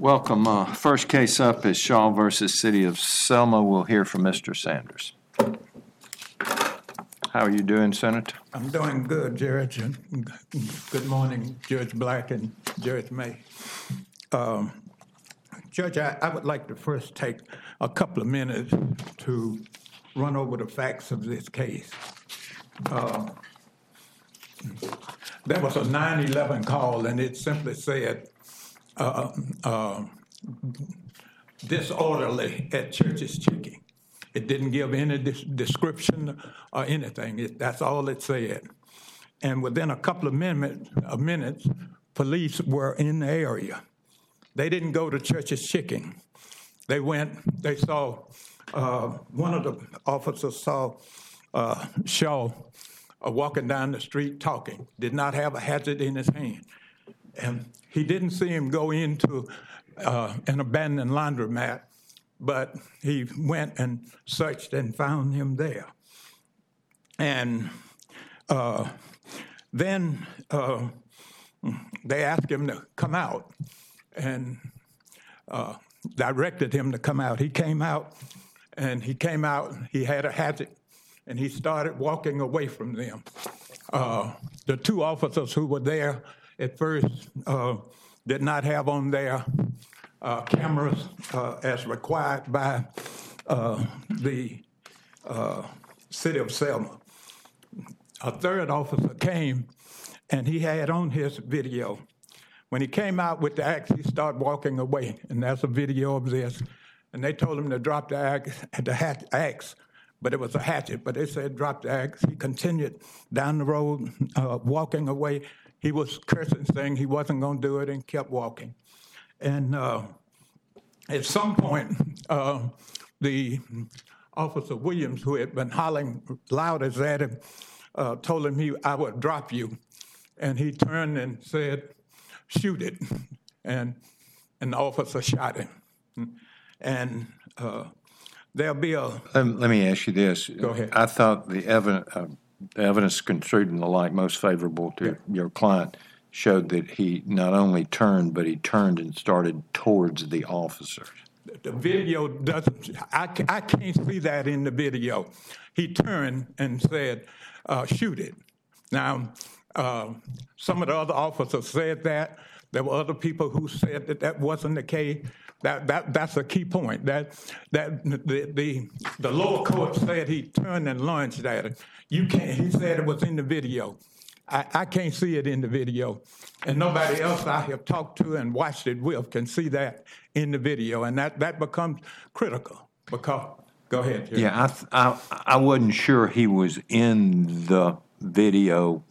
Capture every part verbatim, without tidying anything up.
Welcome. Uh, first case up is Shaw versus City of Selma. We'll hear from Mister Sanders. How are you doing, Senator? I'm doing good, Judge. And good morning, Judge Black and Judge May. Um, Judge, I, I would like to first take a couple of minutes to run over the facts of this case. Uh, there was a nine eleven call, and it simply said, uh, uh, disorderly at Church's Chicken. It didn't give any des- description or anything. It, that's all it said. And within a couple of minutes, uh, minutes, police were in the area. They didn't go to Church's Chicken. They went, they saw, uh, one of the officers saw uh, Shaw uh, walking down the street talking, did not have a hatchet in his hand. And he didn't see him go into uh, an abandoned laundromat, but he went and searched and found him there. And uh, then uh, they asked him to come out and uh, directed him to come out. He came out, and he came out, he had a hatchet, and he started walking away from them. Uh, the two officers who were there at first uh, did not have on their uh, cameras uh, as required by uh, the uh, City of Selma. A third officer came, and he had on his video. When he came out with the axe, he started walking away, and that's a video of this. And they told him to drop the axe, the hat, axe, but it was a hatchet. But they said drop the axe. He continued down the road, uh, walking away. He was cursing, saying he wasn't going to do it, and kept walking. And uh, at some point, uh, the Officer Williams, who had been hollering loud as at him, uh, told him he I would drop you. And he turned and said, shoot it. And, and the officer shot him. And uh, there'll be a... Let, let me ask you this. Go ahead. I thought the evidence, uh, the evidence construed in the light most favorable to yeah. your client showed that he not only turned, but he turned and started towards the officers. The video doesn't... I, I can't see that in the video. He turned and said, uh, shoot it. Now, uh, some of the other officers said that. There were other people who said that that wasn't the case. That that that's a key point. That that the the, the lower court said he turned and lunged at it. You can't. He said it was in the video. I, I can't see it in the video, and nobody else I have talked to and watched it with can see that in the video, and that, that becomes critical. Because go ahead, Jerry. Yeah, I, I I wasn't sure he was in the video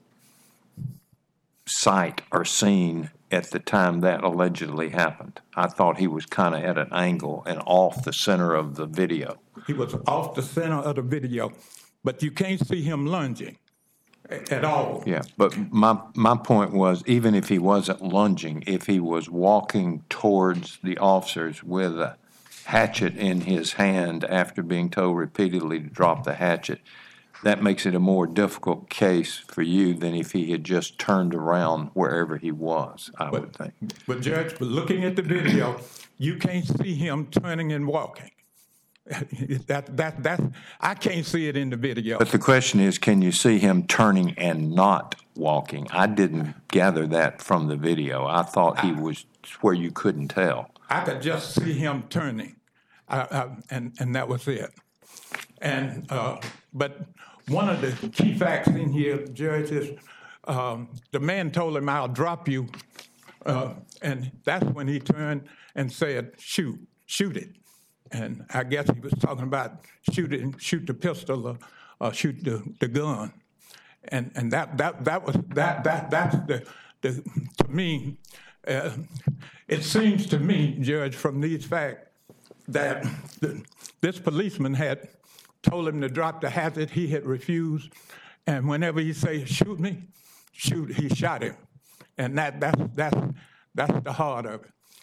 site or scene at the time that allegedly happened. I thought he was kind of at an angle and off the center of the video. He was off the center of the video, but you can't see him lunging at all. Yeah, but my my point was, even if he wasn't lunging, if he was walking towards the officers with a hatchet in his hand after being told repeatedly to drop the hatchet, that makes it a more difficult case for you than if he had just turned around wherever he was, I but, would think. But, Judge, but looking at the video, you can't see him turning and walking. that, that, that, I can't see it in the video. But the question is, can you see him turning and not walking? I didn't gather that from the video. I thought he was where you couldn't tell. I could just see him turning, I, I, and, and that was it. And uh, but one of the key facts in here, Judge, is um, the man told him, I'll drop you. Uh, and that's when he turned and said, shoot, shoot it. And I guess he was talking about shoot it, shoot the pistol or, or shoot the, the gun. And and that that that was that that that's the the to me, uh, it seems to me, Judge, from these facts that the, this policeman had told him to drop the hatchet. He had refused, and whenever he say shoot me, shoot, he shot him, and that that's that's that's the heart of it.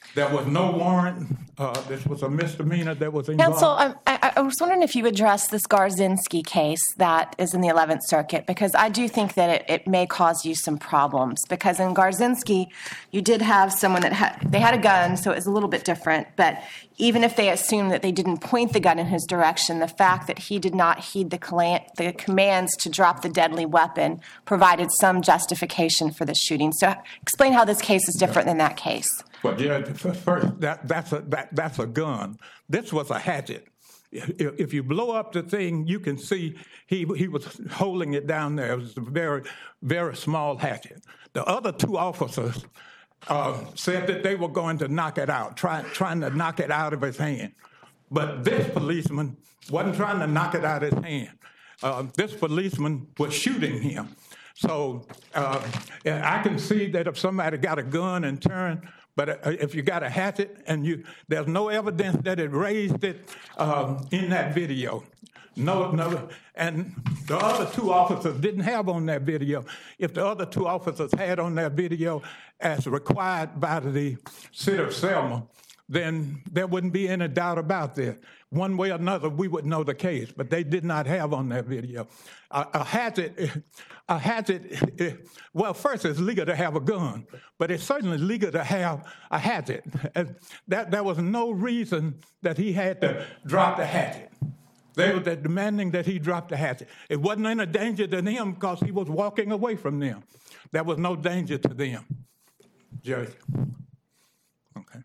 There was no warrant. Uh, this was a misdemeanor that was involved. Counsel, I, I, I was wondering if you would address this Garzinski case that is in the eleventh Circuit, because I do think that it, it may cause you some problems. Because in Garzinski, you did have someone that had, they had a gun, so it was a little bit different. But even if they assumed that they didn't point the gun in his direction, the fact that he did not heed the, colla- the commands to drop the deadly weapon provided some justification for the shooting. So explain how this case is different than that case. Well, Judge, first, that, that's, a, that, that's a gun. This was a hatchet. If, if you blow up the thing, you can see he, he was holding it down there. It was a very, very small hatchet. The other two officers uh, said that they were going to knock it out, try, trying to knock it out of his hand. But this policeman wasn't trying to knock it out of his hand. Uh, this policeman was shooting him. So uh, I can see that if somebody got a gun and turned, but if you got a hatchet and you, there's no evidence that it raised it um, in that video. No, no, and the other two officers didn't have on that video. If the other two officers had on that video as required by the city of Selma, then there wouldn't be any doubt about this. One way or another, we would know the case, but they did not have on that video. A, a hatchet, a hatchet, well, first it's legal to have a gun, but it's certainly legal to have a hatchet. And that, there was no reason that he had to drop the hatchet. They were demanding that he drop the hatchet. It wasn't any danger to them because he was walking away from them. There was no danger to them. Judge. Okay.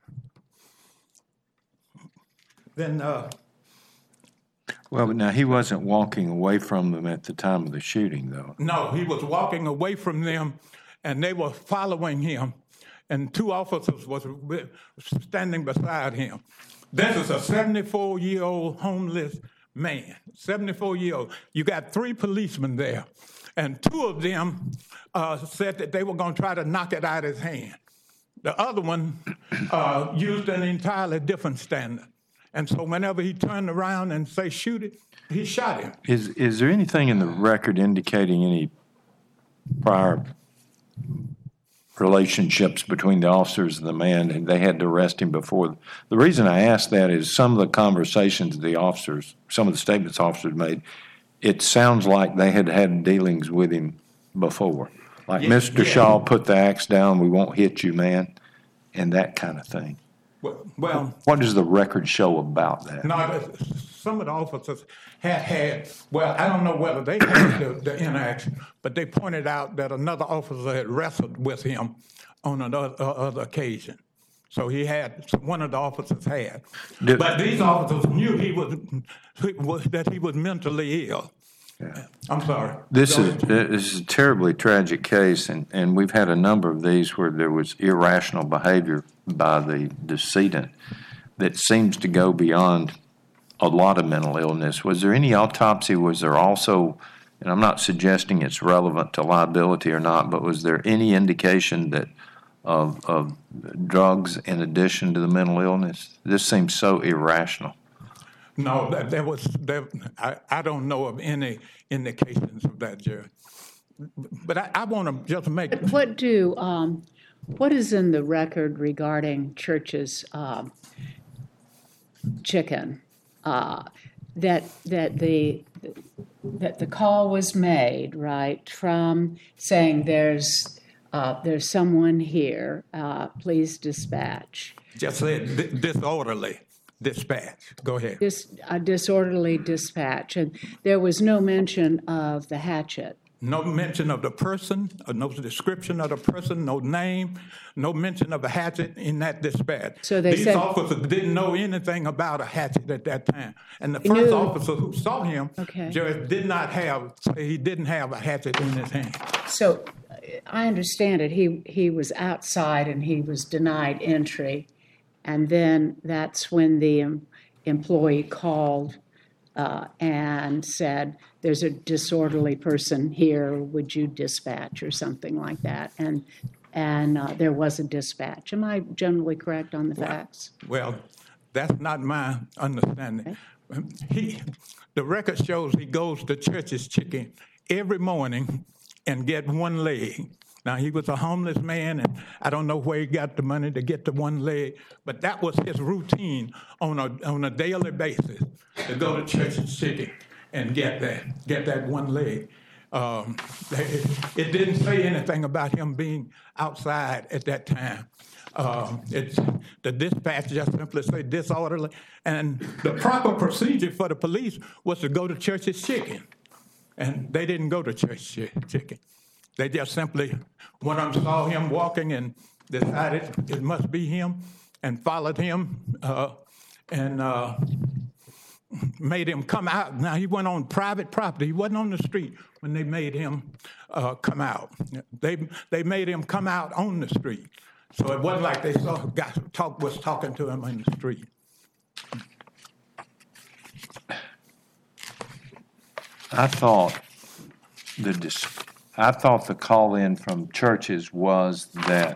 Then, uh, well, but now he wasn't walking away from them at the time of the shooting, though. No, he was walking away from them, and they were following him, and two officers was standing beside him. This is a seventy-four-year-old homeless man, seventy-four-year-old. You got three policemen there, and two of them uh, said that they were going to try to knock it out of his hand. The other one uh, used an entirely different standard. And so whenever he turned around and say, shoot it, he shot him. Is is there anything in the record indicating any prior relationships between the officers and the man, and they had to arrest him before? The reason I ask that is some of the conversations the officers, some of the statements officers made, it sounds like they had had dealings with him before. Like, yeah, Mister Yeah. Shaw, put the axe down, we won't hit you, man, and that kind of thing. Well, well, what does the record show about that? No, some of the officers had had, well, I don't know whether they had the, the interaction, but they pointed out that another officer had wrestled with him on another uh, other occasion. So he had, one of the officers had. Did, but these officers knew he was, he was that he was mentally ill. Yeah. I'm sorry. This is, this is a terribly tragic case, and, and we've had a number of these where there was irrational behavior by the decedent that seems to go beyond a lot of mental illness. Was there any autopsy? Was there also, and I'm not suggesting it's relevant to liability or not, but was there any indication that of, of drugs in addition to the mental illness? This seems so irrational. No, there was. There, I, I don't know of any indications of that, Jerry. But I, I want to just make. What do um, what is in the record regarding Church's uh, chicken? Uh, that that the that the call was made, right, from saying there's uh, there's someone here. Uh, please dispatch. Just said disorderly. Dispatch. Go ahead. Dis, a disorderly dispatch. And there was no mention of the hatchet. No mention of the person, no description of the person, no name, no mention of a hatchet in that dispatch. So they These said, officers didn't know anything about a hatchet at that time. And the first knew, officer who saw him okay. just did not have, he didn't have a hatchet in his hand. So I understand it. He, he was outside and he was denied entry. And then that's when the um, employee called uh, and said, there's a disorderly person here, would you dispatch, or something like that. And and uh, there was a dispatch. Am I generally correct on the well, facts? Well, that's not my understanding. Okay. He, the record shows he goes to Church's Chicken every morning and get one leg. Now, he was a homeless man, and I don't know where he got the money to get the one leg, but that was his routine on a on a daily basis, to go to Church's Chicken and get that, get that one leg. Um, it, it didn't say anything about him being outside at that time. Um, it's, the dispatch just simply said disorderly, and the proper procedure for the police was to go to Church's Chicken, and they didn't go to Church's Chicken. They just simply, one of them saw him walking and decided it must be him, and followed him, uh, and uh, made him come out. Now, he went on private property. He wasn't on the street when they made him uh, come out. They they made him come out on the street. So it wasn't like they saw guy talk was talking to him in the street. I thought the dis- I thought the call in from Churches was that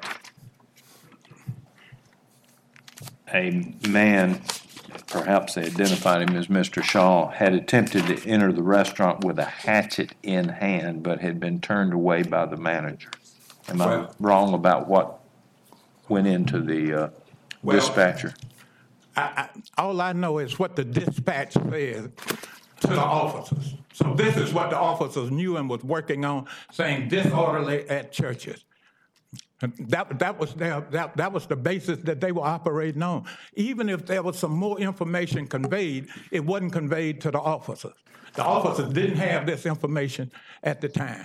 a man, perhaps they identified him as Mister Shaw, had attempted to enter the restaurant with a hatchet in hand, but had been turned away by the manager. Am I Well- wrong about what went into the uh, Well- dispatcher? I, I, all I know is what the dispatch said to the officers. So this is what the officers knew and was working on, saying disorderly at Churches. And that that was their that that was the basis that they were operating on. Even if there was some more information conveyed, it wasn't conveyed to the officers. The officers didn't have this information at the time.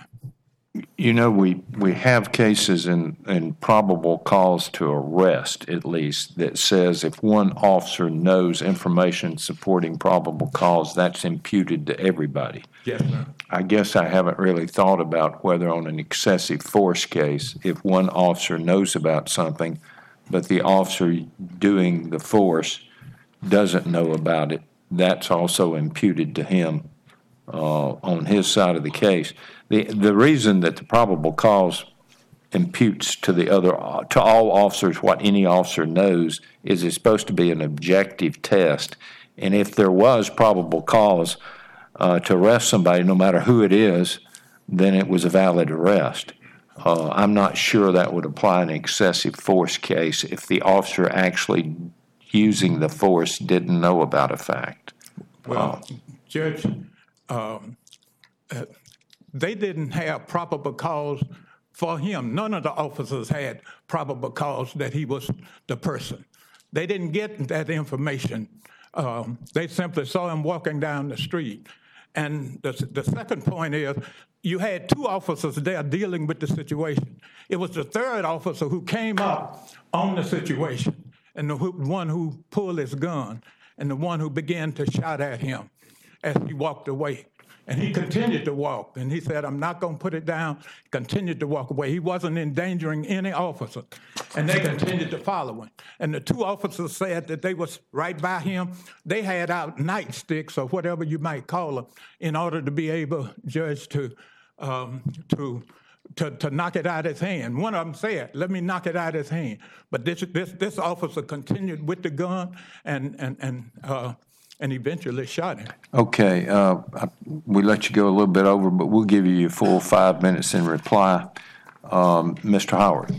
You know, we, we have cases in, in probable cause to arrest, at least, that says if one officer knows information supporting probable cause, that's imputed to everybody. Yes, sir. I guess I haven't really thought about whether on an excessive force case, if one officer knows about something, but the officer doing the force doesn't know about it, that's also imputed to him uh, on his side of the case. The the reason that the probable cause imputes to the other to all officers what any officer knows is it's supposed to be an objective test, and if there was probable cause uh, to arrest somebody, no matter who it is, then it was a valid arrest. Uh, I'm not sure that would apply in an excessive force case if the officer actually using the force didn't know about a fact. Well, uh, Judge, um, uh, they didn't have probable cause for him. None of the officers had probable cause that he was the person. They didn't get that information. Um, they simply saw him walking down the street. And the, the second point is, you had two officers there dealing with the situation. It was the third officer who came up on the situation, and the one who pulled his gun, and the one who began to shout at him as he walked away. And he continued to walk, and he said, I'm not going to put it down, continued to walk away. He wasn't endangering any officer, and they continued to follow him. And the two officers said that they was right by him. They had out nightsticks or whatever you might call them in order to be able, Judge, to um, to to to knock it out of his hand. One of them said, let me knock it out of his hand. But this this this officer continued with the gun and, and, and uh, and eventually shot him. Okay, uh, we let you go a little bit over, but we'll give you your full five minutes in reply. Um, Mister Howard.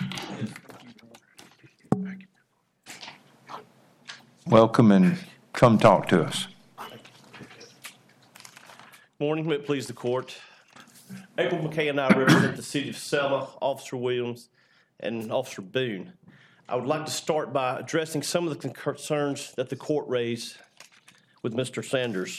Welcome and come talk to us. Morning, may it please the court. April McKay and I represent the city of Selma, Officer Williams, and Officer Boone. I would like to start by addressing some of the concerns that the court raised with Mister Sanders.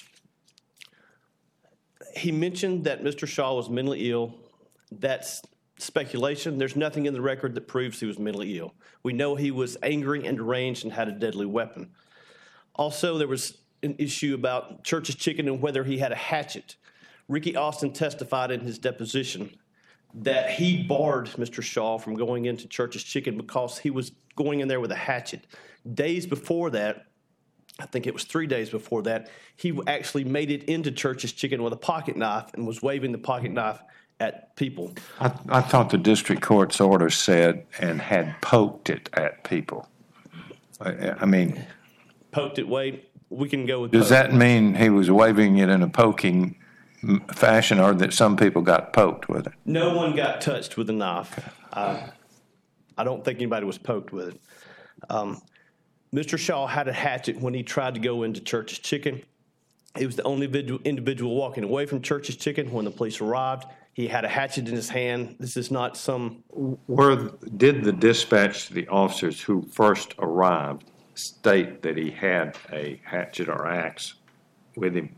He mentioned that Mister Shaw was mentally ill. That's speculation. There's nothing in the record that proves he was mentally ill. We know he was angry and deranged and had a deadly weapon. Also, there was an issue about Church's Chicken and whether he had a hatchet. Ricky Austin testified in his deposition that he barred Mister Shaw from going into Church's Chicken because he was going in there with a hatchet. Days before that, I think it was three days before that, he actually made it into Church's Chicken with a pocket knife and was waving the pocket knife at people. I, I thought the district court's order said and had poked it at people. I, I mean... Poked it, wait, we can go with Does poke. that mean he was waving it in a poking m- fashion, or that some people got poked with it? No one got touched with a knife. Uh, I don't think anybody was poked with it. Um, Mister Shaw had a hatchet when he tried to go into Church's Chicken. He was the only individual, individual walking away from Church's Chicken when the police arrived. He had a hatchet in his hand. This is not some... Were, did the dispatch to the officers who first arrived state that he had a hatchet or axe with him?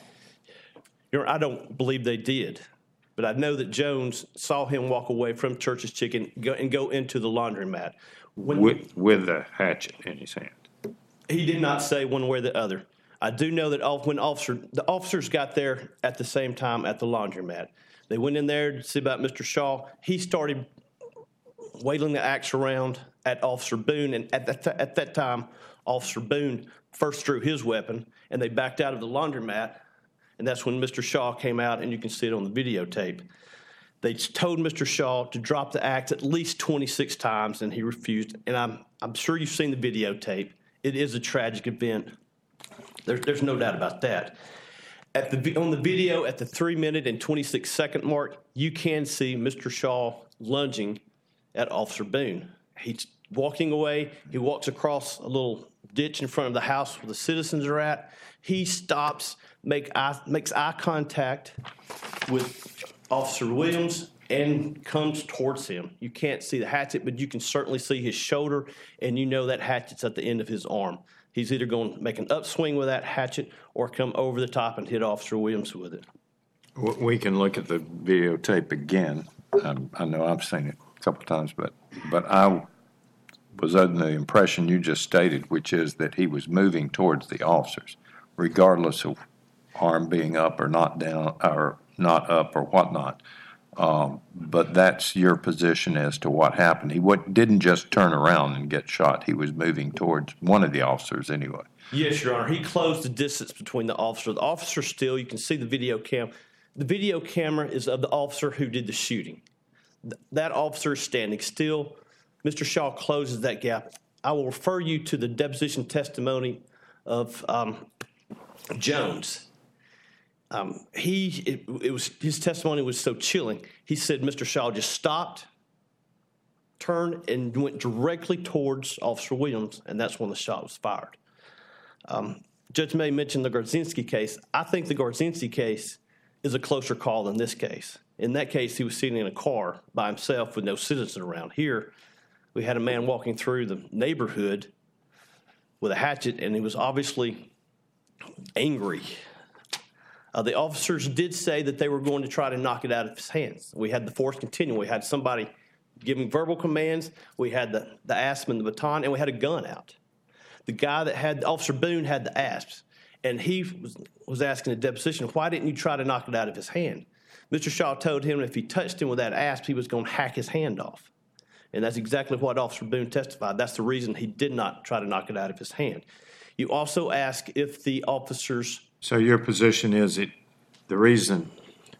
You know, I don't believe they did. But I know that Jones saw him walk away from Church's Chicken go, and go into the laundromat. When With, with the hatchet in his hand? He did not say one way or the other. I do know that when officer, the officers got there at the same time at the laundromat. They went in there to see about Mister Shaw. He started wailing the axe around at Officer Boone, and at that, at that time, Officer Boone first drew his weapon, and they backed out of the laundromat, and that's when Mister Shaw came out, and you can see it on the videotape. They told Mister Shaw to drop the axe at least twenty-six times, and he refused. And I'm I'm sure you've seen the videotape. It is a tragic event. There, there's no doubt about that. At the on the video, at the three minute and twenty-six second mark, you can see Mister Shaw lunging at Officer Boone. He's walking away. He walks across a little ditch in front of the house where the citizens are at. He stops, make eye, makes eye contact with Officer Williams and comes towards him. You can't see the hatchet, but you can certainly see his shoulder, and you know that hatchet's at the end of his arm. He's either going to make an upswing with that hatchet or come over the top and hit Officer Williams with it. We can look at the videotape again. Um, I know I've seen it a couple of times, but, but I was under the impression you just stated, which is that he was moving towards the officers, regardless of arm being up or not down, or not up or whatnot. Um, but that's your position as to what happened. He what, didn't just turn around and get shot. He was moving towards one of the officers anyway. Yes, Your Honor. He closed the distance between the officer. The officer still, you can see the video cam. The video camera is of the officer who did the shooting. Th- that officer is standing still. Mister Shaw closes that gap. I will refer you to the deposition testimony of um, Jones. Um, he, it, it was, his testimony was so chilling. He said Mister Shaw just stopped, turned, and went directly towards Officer Williams, and that's when the shot was fired. Um, Judge May mentioned the Garzinski case. I think the Garzinski case is a closer call than this case. In that case, he was sitting in a car by himself with no citizen around. Here, we had a man walking through the neighborhood with a hatchet, and he was obviously angry. Uh, the officers did say that they were going to try to knock it out of his hands. We had the force continue. We had somebody giving verbal commands. We had the, the asp and the baton, and we had a gun out. The guy that had, Officer Boone, had the asps, and he was, was asking a deposition, why didn't you try to knock it out of his hand? Mister Shaw told him if he touched him with that asp, he was going to hack his hand off. And that's exactly what Officer Boone testified. That's the reason he did not try to knock it out of his hand. You also ask if the officers... So your position is that the reason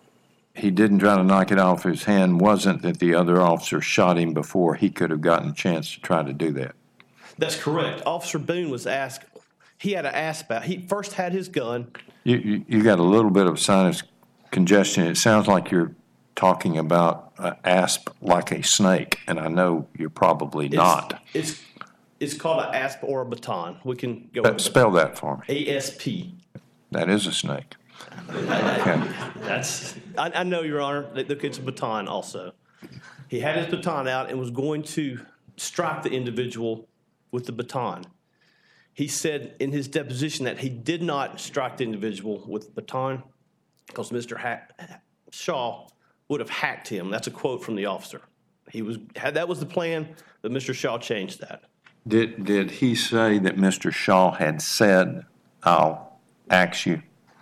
he didn't try to knock it off his hand wasn't that the other officer shot him before he could have gotten a chance to try to do that? That's correct. Officer Boone was asked, he had an asp out. He first had his gun. You, you, you got a little bit of sinus congestion. It sounds like you're talking about an asp like a snake, and I know you're probably it's, not. It's it's called an asp or a baton. We can go. But spell that for me. A S P. That is a snake. Okay. That's. I, I know, Your Honor. Look, it's a baton also. He had his baton out and was going to strike the individual with the baton. He said in his deposition that he did not strike the individual with the baton because Mister Ha- Shaw would have hacked him. That's a quote from the officer. He was had that was the plan, but Mister Shaw changed that. Did did he say that Mister Shaw had said, "I'll axe you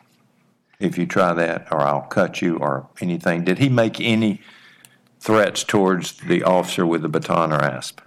if you try that," or "I'll cut you," or anything? Did he make any threats towards the officer with the baton or asp?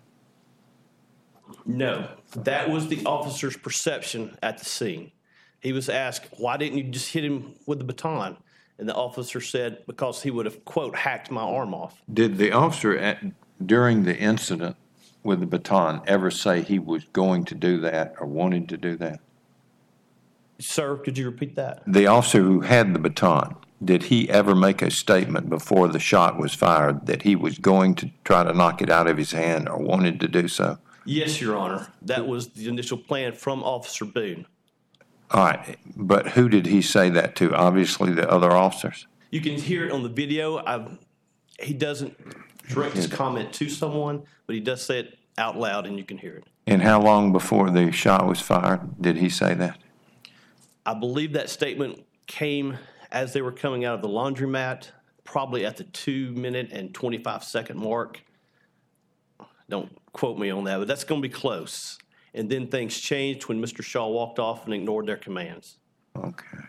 No, that was the officer's perception at the scene. He was asked, "Why didn't you just hit him with the baton?" And the officer said, "Because he would have, quote, hacked my arm off." Did the officer at, during the incident with the baton ever say he was going to do that or wanted to do that? Sir, could you repeat that? The officer who had the baton, did he ever make a statement before the shot was fired that he was going to try to knock it out of his hand or wanted to do so? Yes, Your Honor. That was the initial plan from Officer Boone. All right, but who did he say that to? Obviously the other officers? You can hear it on the video. I've, he doesn't direct his comment to someone, but he does say it out loud, and you can hear it. And how long before the shot was fired did he say that? I believe that statement came as they were coming out of the laundromat, probably at the two minute and twenty-five second mark. Don't quote me on that, but that's going to be close. And then things changed when Mister Shaw walked off and ignored their commands. Okay.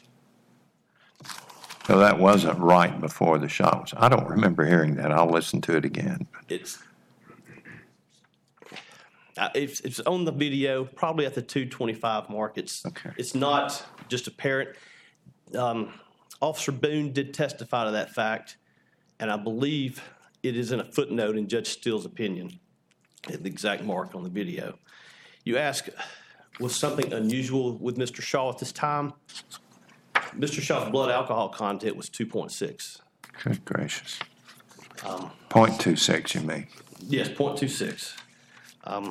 So that wasn't right before the shot was. I don't remember hearing that. I'll listen to it again. It's uh, it's, it's on the video, probably at the two twenty-five mark. It's Okay. It's not just apparent. Um, Officer Boone did testify to that fact, and I believe it is in a footnote in Judge Steele's opinion, at the exact mark on the video. You ask, was something unusual with Mister Shaw at this time? Mister Shaw's blood alcohol content was two point six. Good gracious. Um, point two six, you mean? Yes, point two six. Um,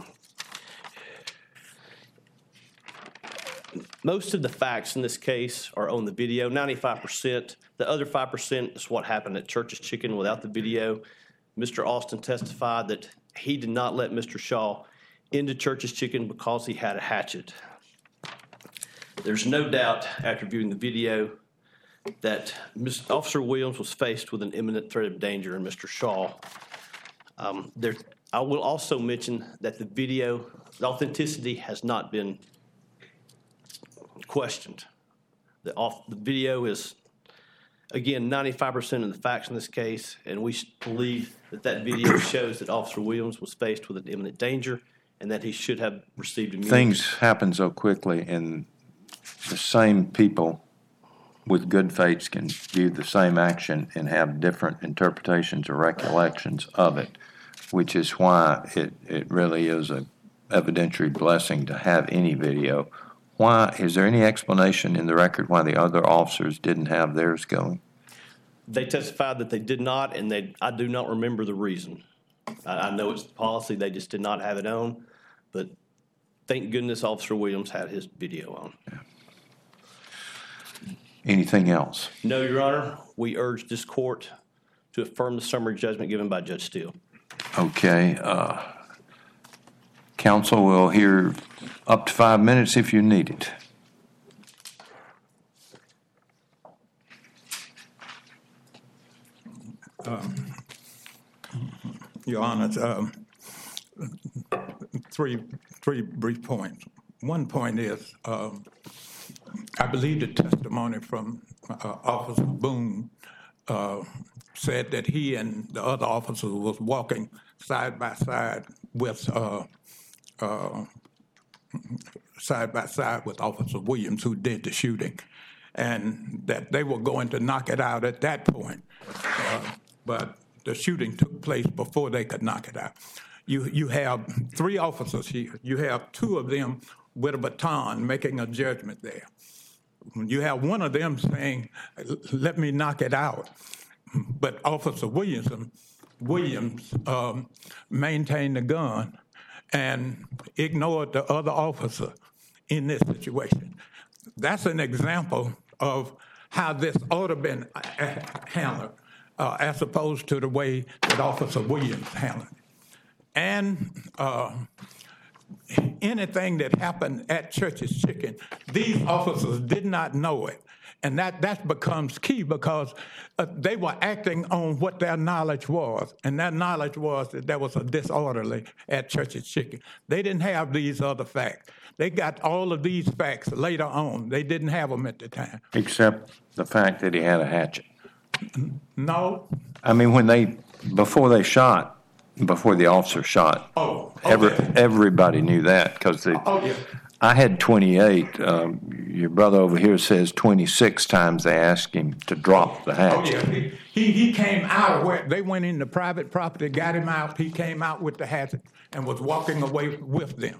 most of the facts in this case are on the video, ninety-five percent. The other five percent is what happened at Church's Chicken without the video. Mister Austin testified that he did not let Mister Shaw into Church's Chicken because he had a hatchet. There's no doubt after viewing the video that Mister Officer Williams was faced with an imminent threat of danger in Mister Shaw. Um, there, I will also mention that the video, the authenticity has not been questioned. The, off, the video is, again, ninety-five percent of the facts in this case, and we believe that that video shows that Officer Williams was faced with an imminent danger and that he should have received immunity. Things happen so quickly, and the same people with good faiths can view the same action and have different interpretations or recollections of it, which is why it, it really is a evidentiary blessing to have any video. Why, is there any explanation in the record why the other officers didn't have theirs going? They testified that they did not, and they, I do not remember the reason. I, I know it's the policy, they just did not have it on, but thank goodness Officer Williams had his video on. Yeah. Anything else? No, Your Honor. We urge this court to affirm the summary judgment given by Judge Steele. Okay. Uh, counsel will hear up to five minutes if you need it. Um, Your Honor, um, three, three brief points. One point is, um, I believe the testimony from uh, Officer Boone uh, said that he and the other officers was walking side by side with uh, uh, side by side with Officer Williams, who did the shooting, and that they were going to knock it out at that point. Uh, but the shooting took place before they could knock it out. You you have three officers here. You have two of them with a baton making a judgment there. You have one of them saying, let me knock it out. But Officer Williams, Williams um, maintained the gun and ignored the other officer in this situation. That's an example of how this ought to have been handled, uh, as opposed to the way that Officer Williams handled it. And uh, anything that happened at Church's Chicken, these officers did not know it. And that, that becomes key because uh, they were acting on what their knowledge was. And that knowledge was that there was a disorderly at Church's Chicken. They didn't have these other facts. They got all of these facts later on. They didn't have them at the time. Except the fact that he had a hatchet. No. I mean, when they, before they shot, before the officer shot, oh, oh, every, yeah. everybody knew that because oh, yeah. I had twenty-eight. Um, your brother over here says twenty-six times they asked him to drop the hatchet. Oh, yeah. He, he came out of where they went into private property, got him out. He came out with the hatchet and was walking away with them.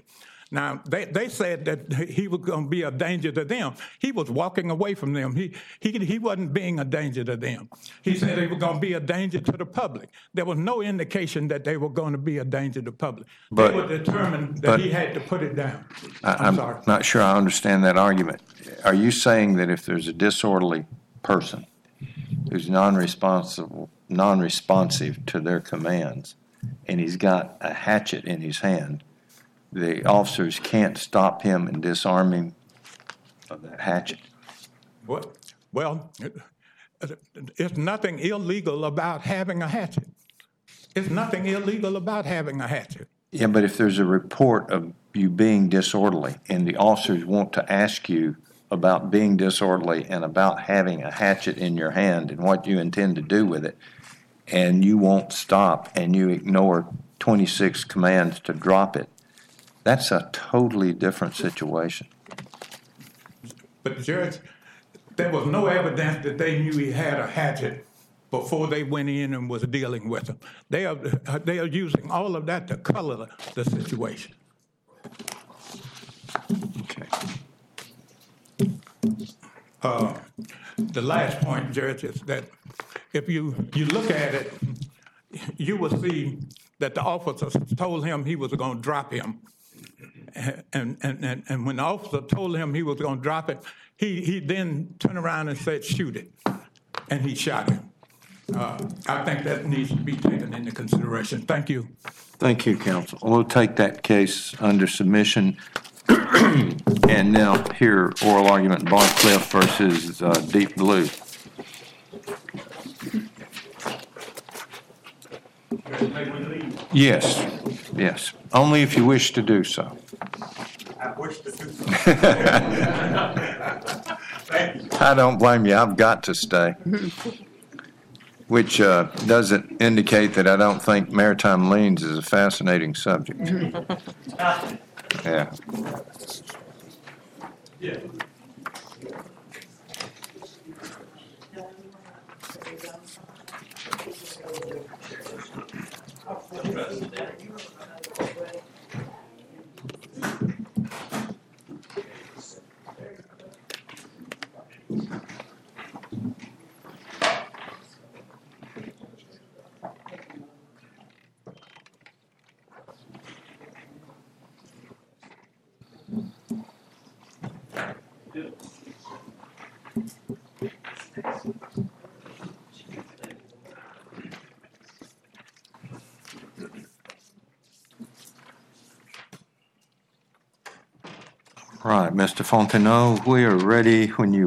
Now, they, they said that he was going to be a danger to them. He was walking away from them. He, he, he wasn't being a danger to them. He said they were going to be a danger to the public. There was no indication that they were going to be a danger to the public. But- they were determined that but- he had to put it down. I- I'm, I'm sorry. not sure I understand that argument. Are you saying that if there's a disorderly person who's non-responsive, non-responsive to their commands, and he's got a hatchet in his hand, the officers can't stop him and disarm him of that hatchet? Well, well, it- it's nothing illegal about having a hatchet. It's nothing illegal about having a hatchet. Yeah, but if there's a report of you being disorderly and the officers want to ask you about being disorderly and about having a hatchet in your hand and what you intend to do with it, and you won't stop and you ignore twenty-six commands to drop it, that's a totally different situation. But Judge, there was no evidence that they knew he had a hatchet before they went in and was dealing with him. They are, they are using all of that to color the, the situation. Okay. Uh, the last point, Judge, is that if you, you look at it, you will see that the officers told him he was going to drop him. And, and, and, and when the officer told him he was going to drop it, he, he then turned around and said, shoot it. And he shot him. Uh, I think that needs to be taken into consideration. Thank you. Thank you, counsel. We'll take that case under submission. And now hear oral argument, Barcliff versus uh, Deep Blue. Yes, yes. Only if you wish to do so. I wish to do so. I don't blame you. I've got to stay. Which uh, doesn't indicate that I don't think maritime liens is a fascinating subject. Yeah. Yeah. Right, Mister Fontenot, we are ready when you